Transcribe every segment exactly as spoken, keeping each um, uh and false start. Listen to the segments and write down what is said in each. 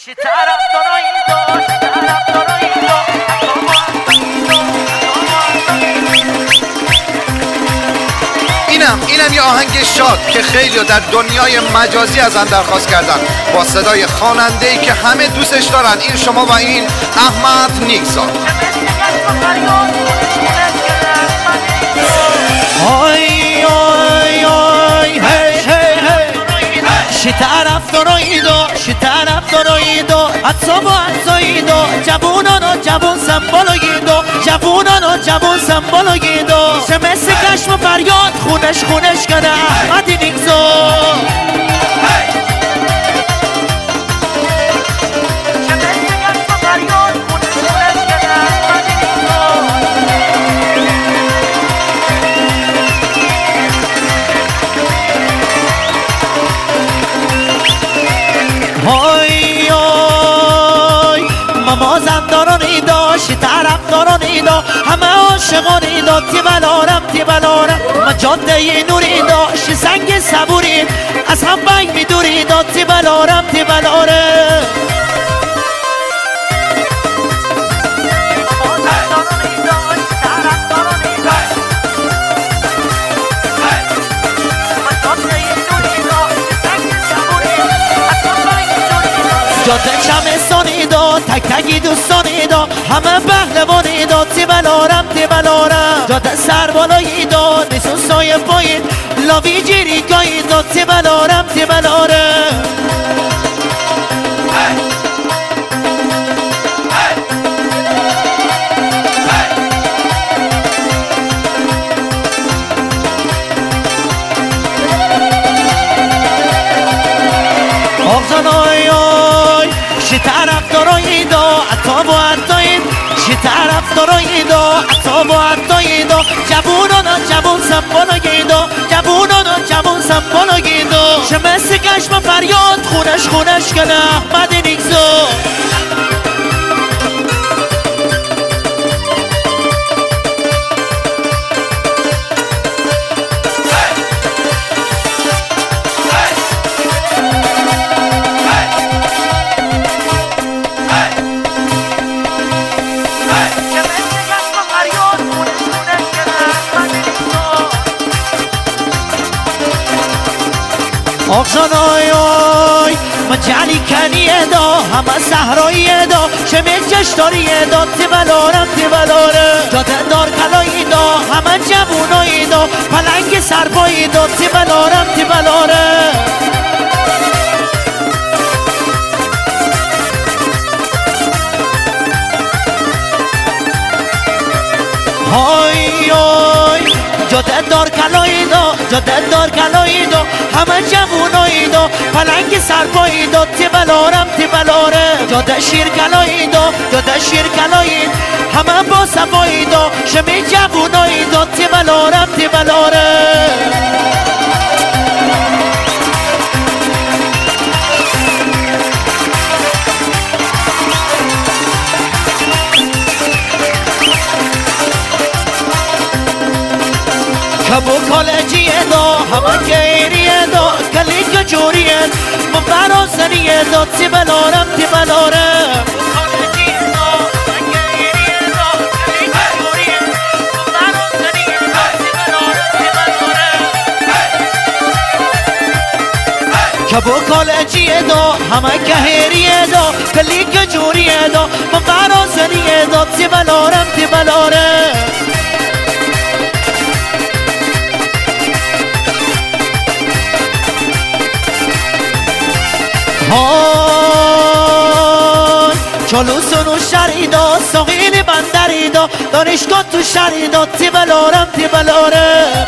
اینم اینم یه آهنگ شاد که خیلی در دنیای مجازی از آن درخواست کردن با صدای خواننده‌ای که همه دوستش دارن. این شما و این احمد نیکزاد. آی آی آی هی هی هی شی طرف دارایدو شی طرف دارایدو اصابو اصایدو جوونانو جوون سمبالایدو جوونانو جوون سمبالایدو شمس کشم فریاد خونش خونش کنه احمد نیکزاد. های های ماما زندارانی داشتی طرف دارانی دا همه عاشقانی دا تی بلارم تی بلارم ما جاده نوری داشتی سنگ صبوری از هم بنگ میدوری دا تی بلارم تی بلارم. جاده چمستانی دا تک تکی دوستانی دا همه پهلوانی دا تی بلارم تی بلارم جاده سربالایی دا نیسون سایه پایین لاوی جیری گایی دا تی بلارم تی بلارم. آغزان آی آی شی طرف دارایی دا عطا و عطایید شی طرف دارایی دا عطا و عطایید جوونانا جوون سمبالایی دا جوونانا جوون سمبالایی دا شمس کشم فریاد خونش خونش کنه احمد نیکزاد. آقزان آی آی ما جلی کنیه دا همه صحراییه دا شمی جشتاریه دا تی بلارم تی بلارم جاده دار کلایی دا همه جوونایی دا پلنگ سربایی دا تی بلارم تی بلارم. های آی جاده دار کلایی دا جاده دار کلایی دا همه جوونایی دا پلنگ سرپایی دا تی بلارم تی بلارم جاده شیر کلایی دا جاده شیر کلایی همه با صفایی دا شمی جوونایی دا تی بلارم تی بلارم. کبو کالجیه دا همه گیریه دا کلیک جوریه من براسنیه دا تی بلارم تی بلارم. کبو کالجیه دا همه گهریه دا کلیک جوریه دا من براسنیه دا تی بلارم تی بلارم. های چالو سنو شریدا ساقیل بندریدا دانشگاه تو شریدا تی بلارم تی بلارم.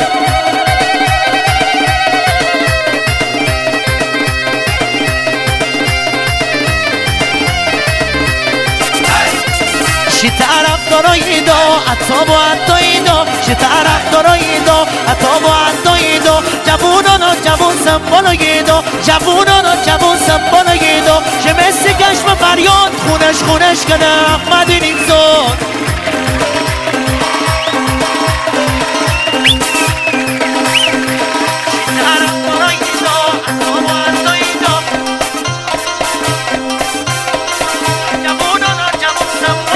شی طرف دارایی دا عطا و عطایی دا شی طرف دارایی دا عطا و عطایی دا جوونانا جوون سمبالایی دا جوونانا جوون سمبالایی دا شمس کشم فریاد خونش خونش کنه احمد نیکزاد.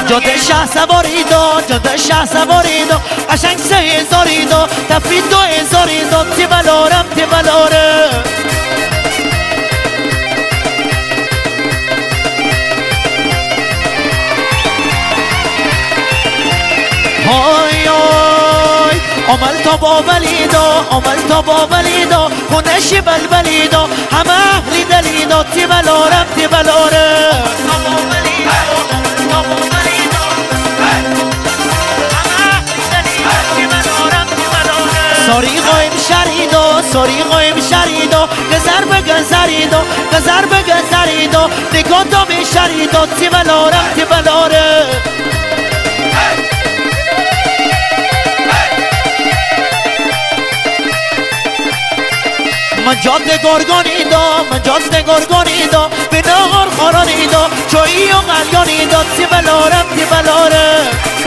جاده شه سواریدو جاده شه سواریدو قشنگ سه هزاریدو تفرید دو هزاریدو تی بلارم تی بلارم های های عمل تا با ولیدو عمل تا با ولیدو خونشی بلبلیدو همه اهلی دلیدو تی بلارم تی بلارم ساری قایم شریدو ساری قایم شریدو گذر به گذریدو گذر به گذریدو نگاه تا به شریدو تی بلارم تی بلارم من جاده گرگانیدو من جاده گرگانیدو به نهار خورانیدو چایی و قلیانیدو تی بلارم تی بلارم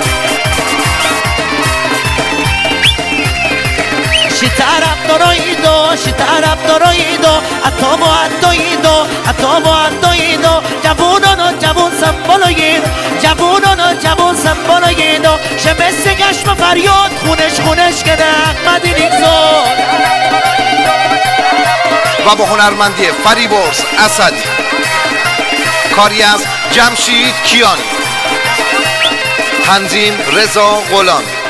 شی طرف داراییدو شی طرف داراییدو اتا با اتاییدو اتا با اتاییدو جوونانو جوون سنبالایید جوونانو جوون سنبالاییدو شمس گشم فریاد خونش خونش کنه احمد نیکزاد و با هنرمندی فریبرز اسدی، کاری از جمشید کیانی، تنظیم رضا غلامی.